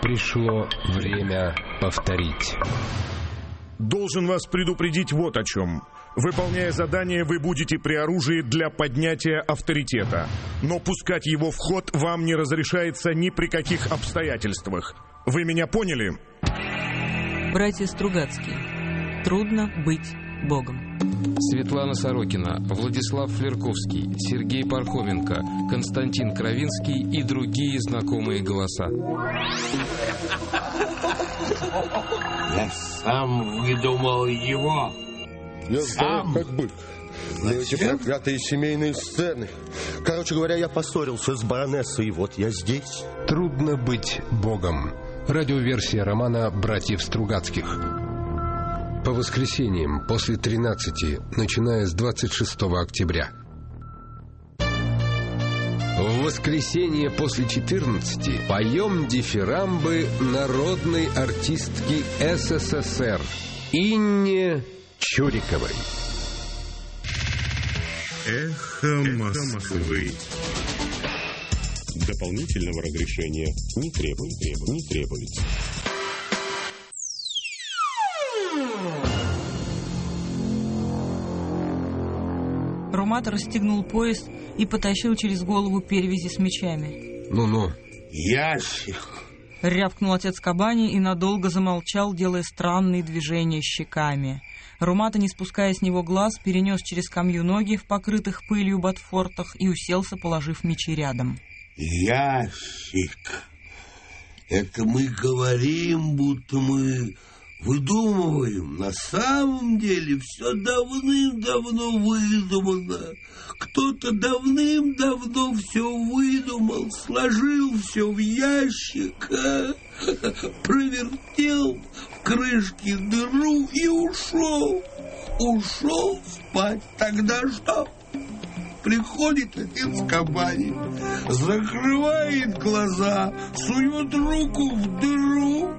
Пришло время повторить. Должен вас предупредить вот о чем. Выполняя задание, вы будете при оружии для поднятия авторитета. Но пускать его в ход вам не разрешается ни при каких обстоятельствах. Вы меня поняли? Братья Стругацкие. Трудно быть Богом. Светлана Сорокина, Владислав Флерковский, Сергей Пархоменко, Константин Кровинский и другие знакомые голоса. Я сам выдумал его. Я знаю, как бык. Но эти проклятые семейные сцены. Короче говоря, я поссорился с баронессой, и вот я здесь. Трудно быть Богом. Радиоверсия романа «Братьев Стругацких». По воскресеньям после 13, начиная с 26 октября. В воскресенье после 14 поем дифирамбы народной артистки СССР Инне Чуриковой. Эхо Москвы. Дополнительного разрешения не требуется. Румат расстегнул пояс и потащил через голову перевязи с мечами. Ну-ну. Ящик. Рявкнул отец Кабани и надолго замолчал, делая странные движения щеками. Румата, не спуская с него глаз, перенес через скамью ноги в покрытых пылью ботфортах и уселся, положив мечи рядом. Ящик. Это мы говорим, будто мы выдумываем. На самом деле все давным-давно выдумано. Кто-то давным-давно все выдумал, сложил все в ящик, провертел в крышке дыру и ушел. Ушел спать. Тогда что? Приходит отец Кабани, закрывает глаза, сует руку в дыру.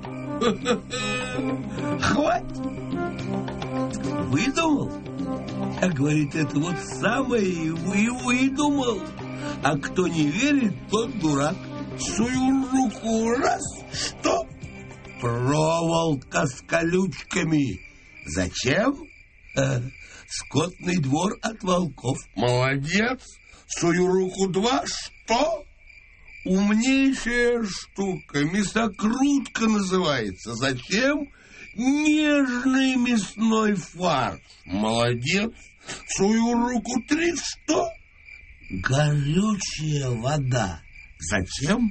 Хватит. Выдумал? А говорит, это вот самое и выдумал. А кто не верит, тот дурак. Сую руку, раз, что? Проволока с колючками. Зачем? Скотный двор от волков. Молодец. Сую руку, два, что? Умнейшая штука. Мясокрутка называется. Зачем? Нежный мясной фарш. Молодец. Сую руку, три, что? Горючая вода. Зачем?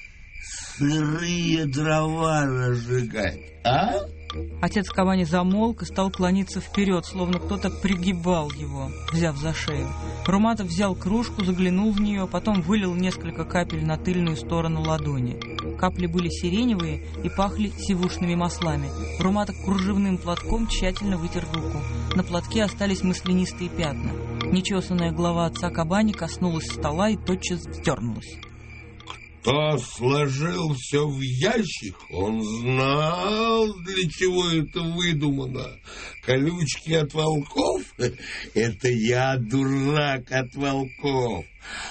Сырые дрова разжигать. А? Отец Кабани замолк и стал клониться вперед, словно кто-то пригибал его, взяв за шею. Руматов взял кружку, заглянул в нее, потом вылил несколько капель на тыльную сторону ладони. Капли были сиреневые и пахли сивушными маслами. Руматов кружевным платком тщательно вытер руку. На платке остались маслянистые пятна. Нечесанная голова отца Кабани коснулась стола и тотчас вздернулась. Кто сложил все в ящик, он знал, для чего это выдумано. Колючки от волков — это я, дурак, от волков.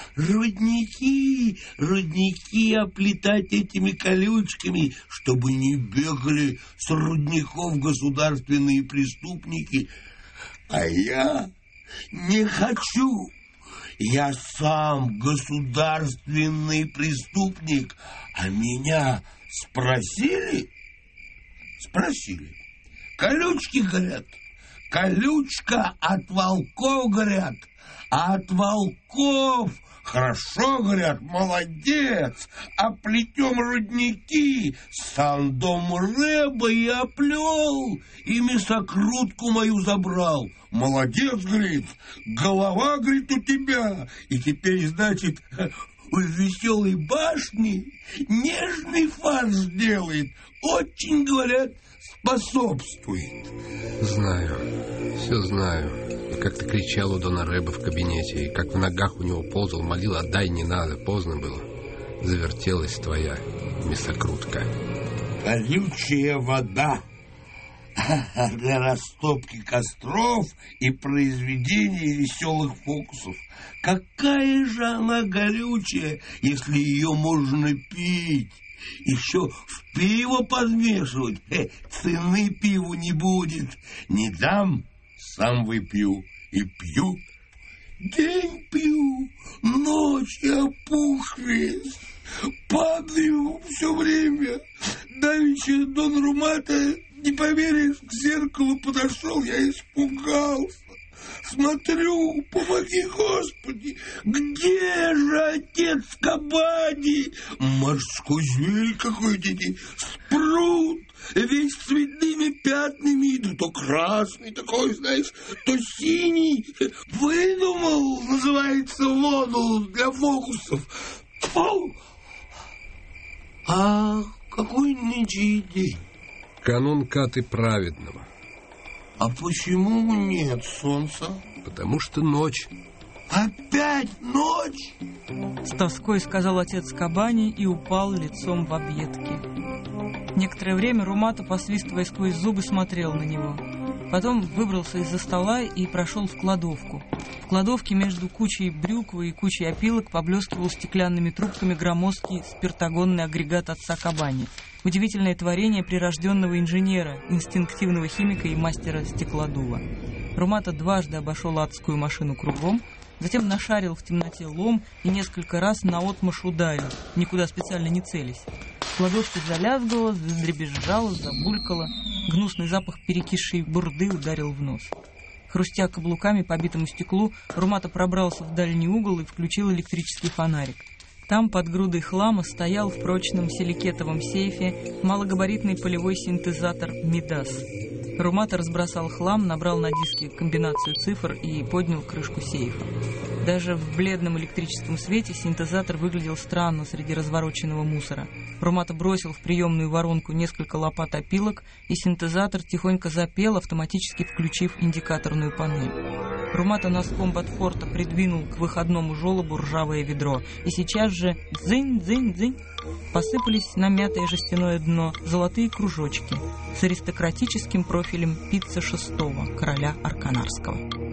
Рудники оплетать этими колючками, чтобы не бегали с рудников государственные преступники. А я не хочу. Я сам государственный преступник, а меня спросили? Спросили. Колючки, говорят. Колючка от волков, говорят. А от волков, хорошо, говорят, молодец. Оплетем рудники, сам дом рыба и оплел, и мясокрутку мою забрал. Молодец, говорит, голова, говорит, у тебя. И теперь, значит, в веселой башне нежный фарш делает. Очень, говорят, способствует. Знаю, все знаю. И как ты кричал у Дона Рэба в кабинете, и как в ногах у него ползал, молил, отдай, не надо, поздно было. Завертелась твоя мясокрутка. Колючая вода для растопки костров и произведения веселых фокусов. Какая же она горючая, если ее можно пить? Еще в Пиво подмешивать? Цены пиву не будет. Не дам, сам выпью и пью. День пью, ночь я опухший, падаю все время. Давеча Дон Румата, не поверишь, к зеркалу подошел, я испугался. Смотрю, помоги, Господи, где же отец Кабани? Морской зверь какой-то, спрут, весь цветными пятнами, да то красный такой, знаешь, то синий. Выдумал, называется, воду для фокусов. Фу! А какой нынче день? Канун Каты Праведного. А почему нет солнца? Потому что ночь. Опять ночь? С тоской сказал отец Кабани и упал лицом в объедки. Некоторое время Румата, посвистывая сквозь зубы, смотрел на него. Потом выбрался из-за стола и прошел в кладовку. В кладовке между кучей брюквы и кучей опилок поблескивал стеклянными трубками громоздкий спиртогонный агрегат отца Кабани. Удивительное творение прирожденного инженера, инстинктивного химика и мастера стеклодува. Румата дважды обошел адскую машину кругом, затем нашарил в темноте лом и несколько раз наотмашь ударил, никуда специально не целясь. В кладовке залязгало, задребезжало, забулькало. Гнусный запах перекисшей бурды ударил в нос. Хрустя каблуками по битому стеклу, Румата пробрался в дальний угол и включил электрический фонарик. Там под грудой хлама стоял в прочном силикетовом сейфе малогабаритный полевой синтезатор «Мидас». Румата разбросал хлам, набрал на диске комбинацию цифр и поднял крышку сейфа. Даже в бледном электрическом свете синтезатор выглядел странно среди развороченного мусора. Румата бросил в приемную воронку несколько лопат опилок, и синтезатор тихонько запел, автоматически включив индикаторную панель. Румата носком ботфорта придвинул к выходному желобу ржавое ведро, и сейчас же дзынь-дзынь-дзынь посыпались на мятое жестяное дно золотые кружочки с аристократическим профилем Пицца VI, короля Арканарского.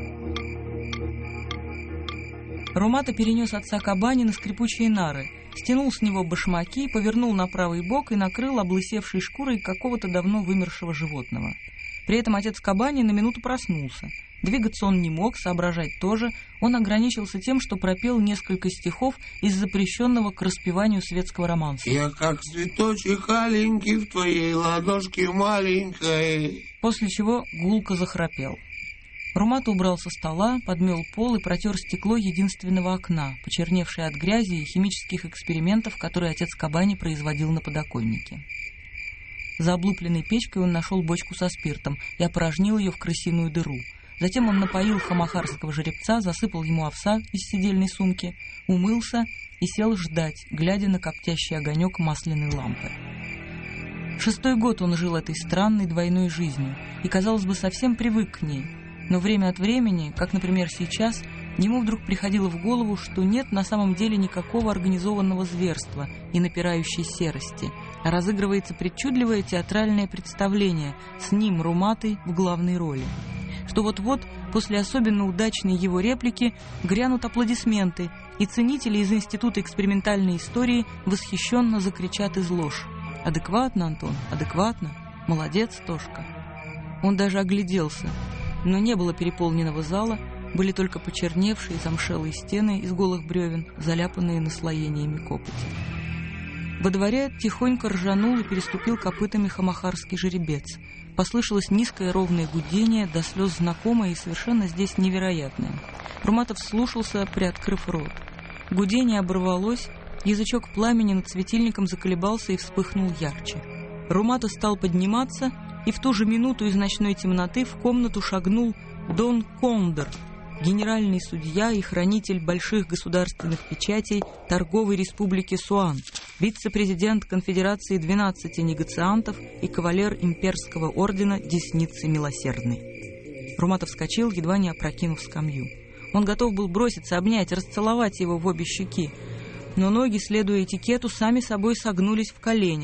Румата перенес отца Кабани на скрипучие нары, стянул с него башмаки, повернул на правый бок и накрыл облысевшей шкурой какого-то давно вымершего животного. При этом отец Кабани на минуту проснулся. Двигаться он не мог, соображать тоже. Он ограничился тем, что пропел несколько стихов из запрещенного к распеванию светского романса. «Я как цветочек аленький в твоей ладошке маленькой». После чего гулко захрапел. Румата убрал со стола, подмел пол и протер стекло единственного окна, почерневшее от грязи и химических экспериментов, которые отец Кабани производил на подоконнике. За облупленной печкой он нашел бочку со спиртом и опорожнил ее в крысиную дыру. Затем он напоил хамахарского жеребца, засыпал ему овса из седельной сумки, умылся и сел ждать, глядя на коптящий огонек масляной лампы. 6-й год он жил этой странной двойной жизнью и, казалось бы, совсем привык к ней. Но время от времени, как, например, сейчас, ему вдруг приходило в голову, что нет на самом деле никакого организованного зверства и напирающей серости, а разыгрывается причудливое театральное представление с ним, Руматой, в главной роли. Что вот-вот, после особенно удачной его реплики, грянут аплодисменты, и ценители из Института экспериментальной истории восхищенно закричат из лож: «Адекватно, Антон, адекватно! Молодец, Тошка!» Он даже огляделся, но не было переполненного зала, были только почерневшие замшелые стены из голых бревен, заляпанные наслоениями копоти. Во дворе тихонько ржанул и переступил копытами хамахарский жеребец. Послышалось низкое ровное гудение, до слез знакомое и совершенно здесь невероятное. Руматов слушался, приоткрыв рот. Гудение оборвалось, язычок пламени над светильником заколебался и вспыхнул ярче. Румата стал подниматься, и в ту же минуту из ночной темноты в комнату шагнул Дон Кондор, генеральный судья и хранитель больших государственных печатей Торговой республики Суан, вице-президент конфедерации 12 негациантов и кавалер имперского ордена Десницы Милосердной. Руматов вскочил, едва не опрокинув скамью. Он готов был броситься, обнять, расцеловать его в обе щеки, но ноги, следуя этикету, сами собой согнулись в коленях.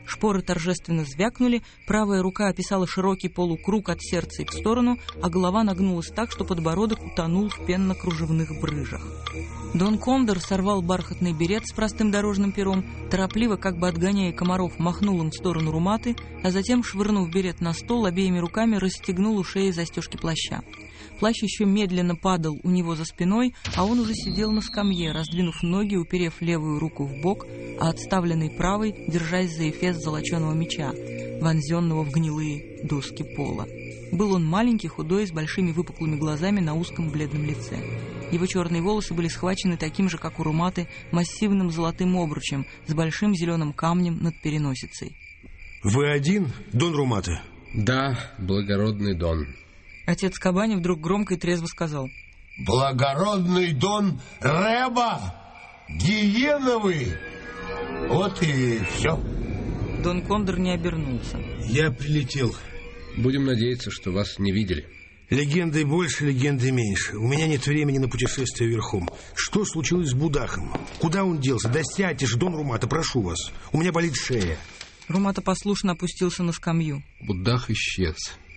Шпоры торжественно звякнули, правая рука описала широкий полукруг от сердца и в сторону, а голова нагнулась так, что подбородок утонул в пенно-кружевных брыжах. Дон Кондор сорвал бархатный берет с простым дорожным пером, торопливо, как бы отгоняя комаров, махнул им в сторону Руматы, а затем, швырнув берет на стол, обеими руками расстегнул у шеи застежки плаща. Плащ еще медленно падал у него за спиной, а он уже сидел на скамье, раздвинув ноги, уперев левую руку в бок, а отставленной правой, держась за эфес золоченого меча, вонзенного в гнилые доски пола. Был он маленький, худой, с большими выпуклыми глазами на узком бледном лице. Его черные волосы были схвачены таким же, как у Руматы, массивным золотым обручем с большим зеленым камнем над переносицей. «Вы один, Дон Румата?» «Да, благородный Дон». Отец Кабани вдруг громко и трезво сказал: «Благородный Дон Реба! Гиеновый! Вот и все». Дон Кондор не обернулся. «Я прилетел». «Будем надеяться, что вас не видели». «Легенды больше, легенды меньше. У меня нет времени на путешествие верхом. Что случилось с Будахом? Куда он делся? Да сядьте же, Дон Румата, прошу вас. У меня болит шея». Румата послушно опустился на скамью. Будах исчез.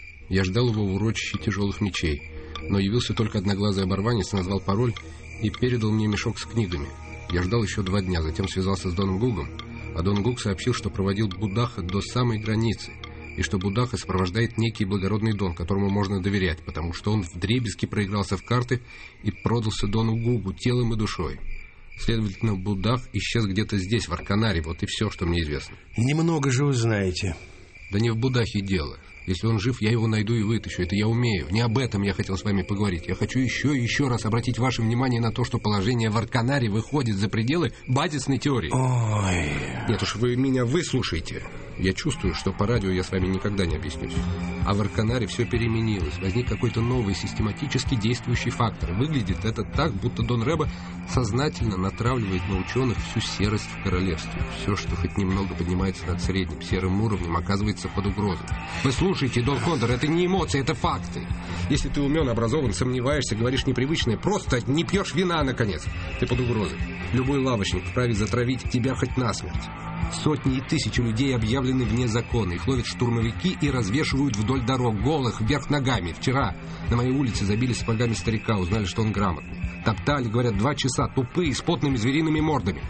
Я ждал его в урочище тяжелых мечей, но явился только одноглазый оборванец, назвал пароль и передал мне мешок с книгами. Я ждал еще 2 дня, затем связался с Доном Гугом, а Дон Гуг сообщил, что проводил Будаха до самой границы, и что Будаха сопровождает некий благородный Дон, которому можно доверять, потому что он вдребезги проигрался в карты и продался Дону Гугу телом и душой. Следовательно, Будах исчез где-то здесь, в Арканаре, вот и все, что мне известно». «Немного же вы знаете». «Да не в Будахе дело. Если он жив, я его найду и вытащу. Это я умею. Не об этом я хотел с вами поговорить. Я хочу еще и еще раз обратить ваше внимание на то, что положение в Арканаре выходит за пределы базисной теории». «Ой...» «Нет уж, вы меня выслушайте. Я чувствую, что по радио я с вами никогда не объяснюсь. А в Арканаре все переменилось. Возник какой-то новый систематически действующий фактор. Выглядит это так, будто Дон Реба сознательно натравливает на ученых всю серость в королевстве. Все, что хоть немного поднимается над средним серым уровнем, оказывается под угрозой. Вы слушайте, Дон Кондор, это не эмоции, это факты. Если ты умен, образован, сомневаешься, говоришь непривычное, просто не пьешь вина, наконец, ты под угрозой. Любой лавочник вправе затравить тебя хоть насмерть. Сотни и тысячи людей объявлены вне закона. Их ловят штурмовики и развешивают вдоль дорог, голых, вверх ногами. Вчера на моей улице забили сапогами старика, узнали, что он грамотный. Топтали, говорят, 2 часа, тупые, с потными звериными мордами.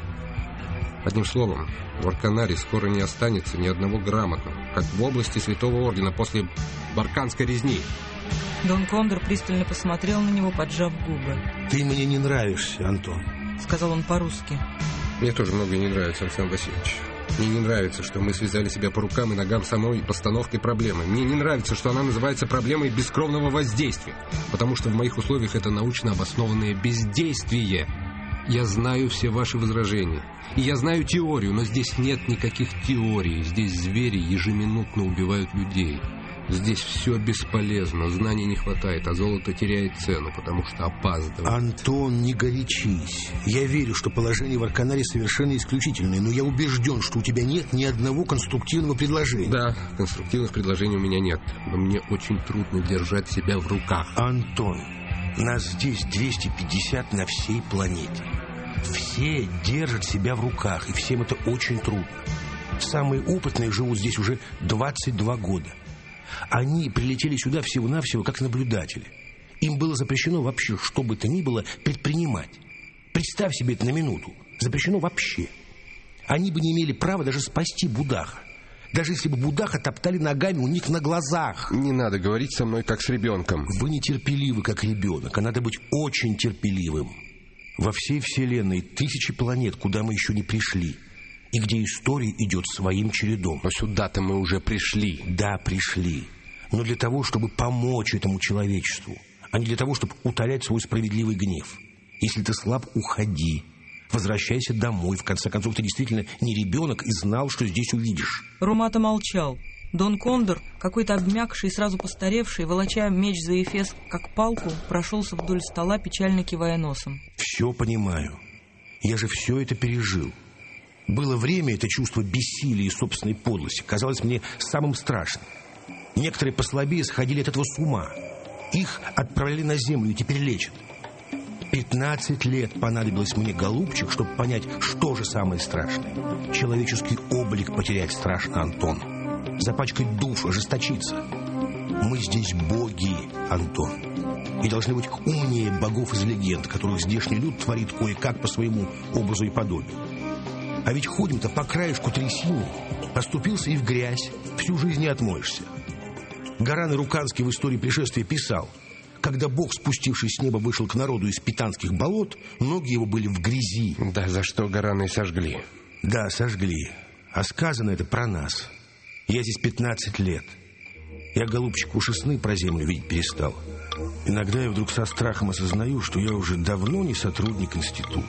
Одним словом, в Арканаре скоро не останется ни одного грамотного, как в области Святого Ордена после Барканской резни». Дон Кондор пристально посмотрел на него, поджав губы. «Ты мне не нравишься, Антон», — сказал он по-русски. «Мне тоже многое не нравится, Александр Васильевич. Мне не нравится, что мы связали себя по рукам и ногам самой постановкой проблемы. Мне не нравится, что она называется проблемой бескровного воздействия, потому что в моих условиях это научно обоснованное бездействие. Я знаю все ваши возражения, и я знаю теорию, но здесь нет никаких теорий. Здесь звери ежеминутно убивают людей. Здесь все бесполезно, знаний не хватает, а золото теряет цену, потому что опаздывает». «Антон, не горячись. Я верю, что положение в Арканаре совершенно исключительное, но я убежден, что у тебя нет ни одного конструктивного предложения». «Да, конструктивных предложений у меня нет, но мне очень трудно держать себя в руках». «Антон, нас здесь 250 на всей планете. Все держат себя в руках, и всем это очень трудно. Самые опытные живут здесь уже 22 года. Они прилетели сюда всего-навсего как наблюдатели. Им было запрещено вообще, что бы то ни было, предпринимать. Представь себе это на минуту. Запрещено вообще. Они бы не имели права даже спасти Будаха. Даже если бы Будаха топтали ногами у них на глазах». «Не надо говорить со мной как с ребенком». «Вы не терпеливы, как ребенок, а надо быть очень терпеливым. Во всей Вселенной тысячи планет, куда мы еще не пришли, и где история идет своим чередом». «Но сюда-то мы уже пришли». «Да, пришли. Но для того, чтобы помочь этому человечеству, а не для того, чтобы утолять свой справедливый гнев. Если ты слаб, уходи. Возвращайся домой. В конце концов, ты действительно не ребенок и знал, что здесь увидишь». Румата молчал. Дон Кондор, какой-то обмякший и сразу постаревший, волоча меч за эфес, как палку, прошелся вдоль стола, печально кивая носом. «Все понимаю. Я же все это пережил. Было время, это чувство бессилия и собственной подлости казалось мне самым страшным. Некоторые послабее сходили от этого с ума. Их отправляли на землю и теперь лечат. 15 лет понадобилось мне, голубчик, чтобы понять, что же самое страшное. Человеческий облик потерять страшно, Антон. Запачкать душу, ожесточиться. Мы здесь боги, Антон. И должны быть умнее богов из легенд, которых здешний люд творит кое-как по своему образу и подобию. А ведь ходим-то по краешку трясины. Оступился и в грязь. Всю жизнь не отмоешься. Горан Ируканский в истории пришествия писал: когда Бог, спустившись с неба, вышел к народу из питанских болот, ноги его были в грязи. Да, за что Горана и сожгли. Да, сожгли. А сказано это про нас. Я здесь 15 лет. Я, голубчик, уж и сны про землю видеть перестал. Иногда я вдруг со страхом осознаю, что я уже давно не сотрудник института.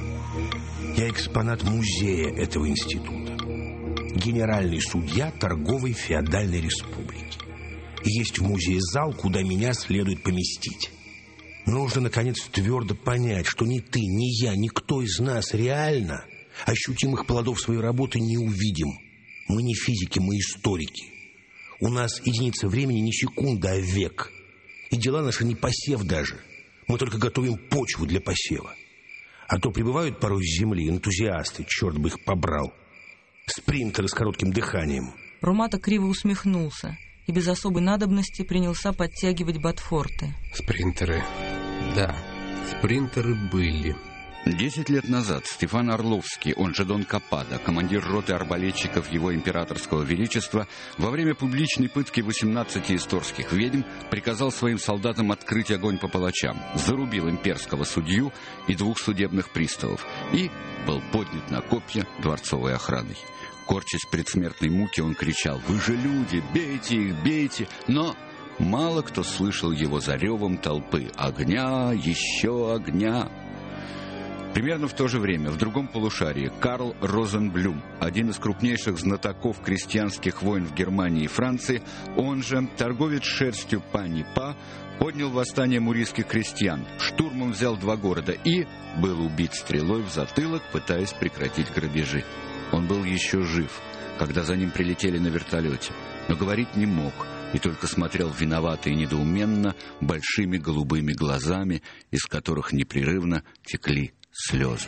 Я экспонат музея этого института. Генеральный судья торговой феодальной республики. И есть в музее зал, куда меня следует поместить. Нужно, наконец, твердо понять, что ни ты, ни я, никто из нас реально ощутимых плодов своей работы не увидим. Мы не физики, мы историки. У нас единица времени не секунда, а век. И дела наши не посев даже. Мы только готовим почву для посева. А то прибывают порой с земли энтузиасты, черт бы их побрал. Спринтеры с коротким дыханием. Румата криво усмехнулся и без особой надобности принялся подтягивать ботфорты. Спринтеры. Да, спринтеры были. 10 лет назад Стефан Орловский, он же Дон Капада, командир роты арбалетчиков его императорского величества, во время публичной пытки 18 исторских ведьм приказал своим солдатам открыть огонь по палачам, зарубил имперского судью и 2 судебных приставов и был поднят на копья дворцовой охраной. Корчась предсмертной муки, он кричал: «Вы же люди, бейте их, бейте!» Но мало кто слышал его за ревом толпы: «Огня, еще огня!» Примерно в то же время, в другом полушарии, Карл Розенблюм, один из крупнейших знатоков крестьянских войн в Германии и Франции, он же торговец шерстью Пани Па, поднял восстание мурийских крестьян, штурмом взял 2 города и был убит стрелой в затылок, пытаясь прекратить грабежи. Он был еще жив, когда за ним прилетели на вертолете, но говорить не мог и только смотрел виновато и недоуменно большими голубыми глазами, из которых непрерывно текли слезы.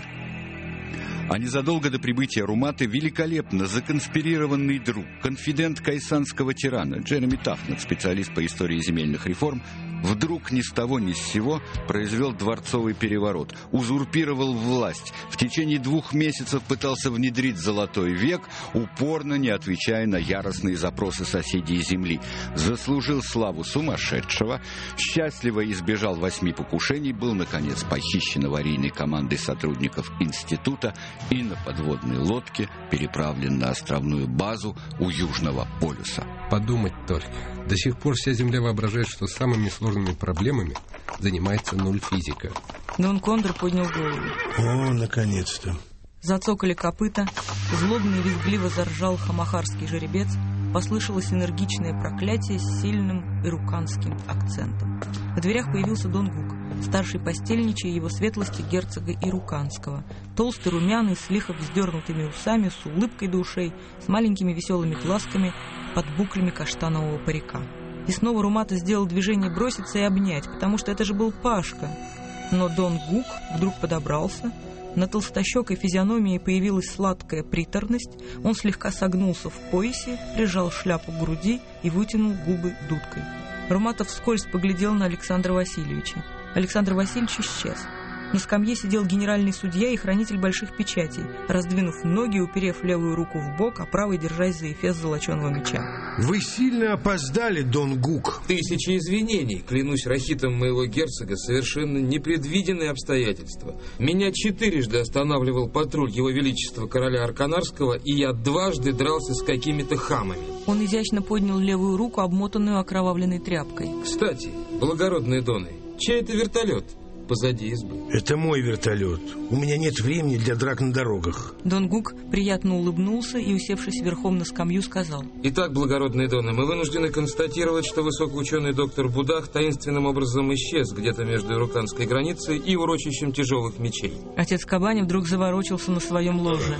А незадолго до прибытия Руматы великолепно законспирированный друг, конфидент кайсанского тирана Джереми Тафнет, специалист по истории земельных реформ, вдруг ни с того ни с сего произвел дворцовый переворот, узурпировал власть, в течение 2 месяцев пытался внедрить золотой век, упорно не отвечая на яростные запросы соседей земли, заслужил славу сумасшедшего, счастливо избежал 8 покушений, был, наконец, похищен аварийной командой сотрудников института и на подводной лодке переправлен на островную базу у Южного полюса. Подумать только. До сих пор вся Земля воображает, что самыми сложными проблемами занимается нуль физика. Дон Кондор поднял голову. О, наконец-то. Зацокали копыта, злобно и визгливо заржал хамахарский жеребец, послышалось энергичное проклятие с сильным ируканским акцентом. В дверях появился Дон Гук, старший постельничий его светлости герцога Ируканского, толстый, румяный, с лихо вздернутыми усами, с улыбкой до ушей, с маленькими веселыми глазками под буклями каштанового парика. И снова Румата сделал движение броситься и обнять, потому что это же был Пашка. Но Дон Гук вдруг подобрался, на толстощекой физиономии появилась сладкая приторность, он слегка согнулся в поясе, прижал шляпу к груди и вытянул губы дудкой. Румата вскользь поглядел на Александра Васильевича. Александр Васильевич исчез. На скамье сидел генеральный судья и хранитель больших печатей, раздвинув ноги, уперев левую руку в бок, а правой держась за эфес золоченого меча. Вы сильно опоздали, Дон Гук. 1000 извинений. Клянусь рахитом моего герцога, совершенно непредвиденные обстоятельства. Меня 4 останавливал патруль его величества короля Арканарского, и я 2 дрался с какими-то хамами. Он изящно поднял левую руку, обмотанную окровавленной тряпкой. Кстати, благородные доны, чей это вертолет? Позади избы. Это мой вертолет. У меня нет времени для драк на дорогах. Дон Гук приятно улыбнулся и, усевшись верхом на скамью, сказал: Итак, благородные доны, мы вынуждены констатировать, что высокоученый доктор Будах таинственным образом исчез где-то между ируканской границей и урочищем тяжелых мечей. Отец Кабани вдруг заворочился на своем ложе.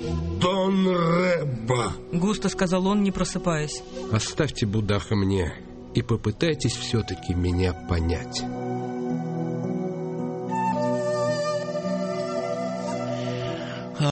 Дон Рэбба! Густо сказал он, не просыпаясь. Оставьте Будаха мне и попытайтесь все-таки меня понять.